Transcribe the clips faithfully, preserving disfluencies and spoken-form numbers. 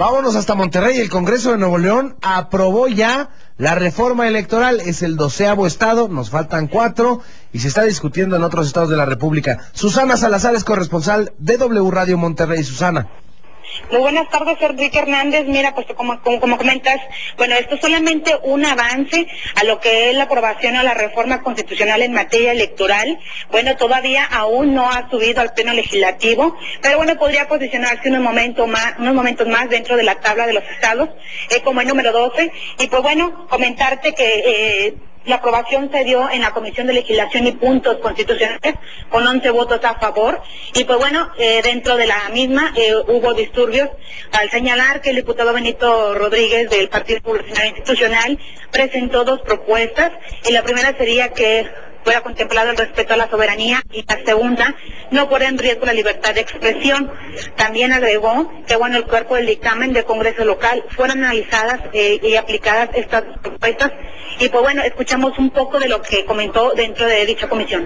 Vámonos hasta Monterrey. El Congreso de Nuevo León aprobó ya la reforma electoral. Es el doceavo estado, nos faltan cuatro y se está discutiendo en otros estados de la República. Susana Salazar es corresponsal de W Radio Monterrey. Susana. Muy buenas tardes, Enrique Hernández. Mira, pues como, como, como comentas, bueno, esto es solamente un avance a lo que es la aprobación a la reforma constitucional en materia electoral. Bueno, todavía aún no ha subido al pleno legislativo, pero bueno, podría posicionarse unos momentos más, unos momentos más dentro de la tabla de los estados, eh, como el número doce. Y pues bueno, comentarte que eh, la aprobación se dio en la Comisión de Legislación y Puntos Constitucionales con once votos a favor y pues bueno, eh, dentro de la misma eh, hubo disturbios al señalar que el diputado Benito Rodríguez del Partido Revolucionario Institucional presentó dos propuestas y la primera sería que fuera contemplado el respeto a la soberanía y la segunda, no poner en riesgo la libertad de expresión. También agregó que bueno, el cuerpo del dictamen del Congreso local fueron analizadas eh, y aplicadas estas propuestas y pues bueno, escuchamos un poco de lo que comentó dentro de dicha comisión.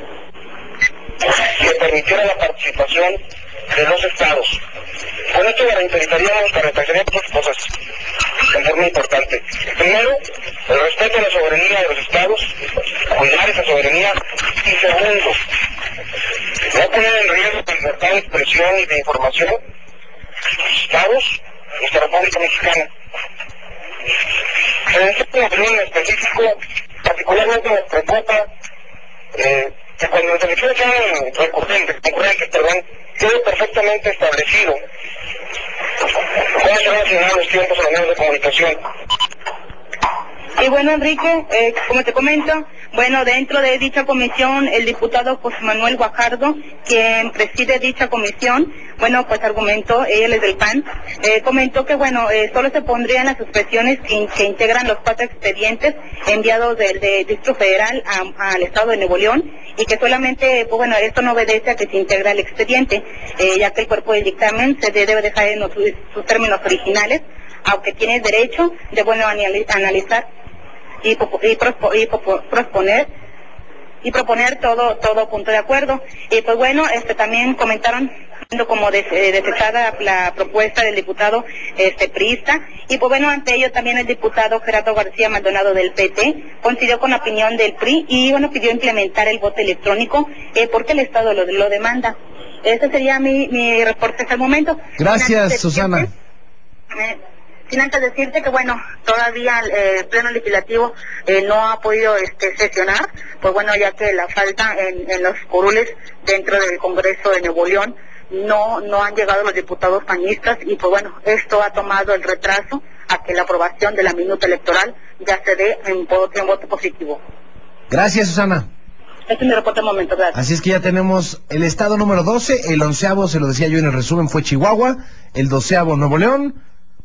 Que permitiera la participación de los estados. Con esto garantizaríamos, garantizaríamos dos cosas en forma importante. Primero, el respeto a la soberanía de los estados, cuidar esa soberanía. Y segundo, no poner en riesgo la libertad de expresión y de información de los estados de nuestra República Mexicana. En este tema en específico, particularmente nos preocupa eh, que cuando las elecciones sean recurrentes, concurrentes, perdón, quede perfectamente establecido cómo se van a asignar los tiempos a los medios de comunicación. Y bueno, Enrique, eh, como te comento, bueno, dentro de dicha comisión, el diputado José Manuel Guajardo, quien preside dicha comisión, bueno, pues argumentó, él es del P A N, eh, comentó que, bueno, eh, solo se pondrían las expresiones que, que integran los cuatro expedientes enviados del de Distrito Federal a, al Estado de Nuevo León, y que solamente, pues bueno, esto no obedece a que se integra el expediente, eh, ya que el cuerpo del dictamen se debe dejar en los, sus términos originales, aunque tiene derecho de, bueno, analizar y, y, prospo, y proponer y proponer todo todo punto de acuerdo. Y pues bueno, este también comentaron como des, eh, desechada la propuesta del diputado este priista y pues bueno, ante ello también el diputado Gerardo García Maldonado del P T coincidió con la opinión del P R I y bueno, pidió implementar el voto electrónico eh, porque el Estado lo, lo demanda. Ese sería mi, mi reporte hasta el momento. Gracias, Susana. Eh, Sin antes decirte que, bueno, todavía eh, el Pleno Legislativo eh, no ha podido este, sesionar, pues bueno, ya que la falta en, en los curules dentro del Congreso de Nuevo León, no no han llegado los diputados panistas y pues bueno, esto ha tomado el retraso a que la aprobación de la minuta electoral ya se dé en, en voto positivo. Gracias, Susana. Este es mi reporte de momento, gracias. Así es que ya tenemos el estado número doce, el onceavo, se lo decía yo en el resumen, fue Chihuahua, el doceavo Nuevo León,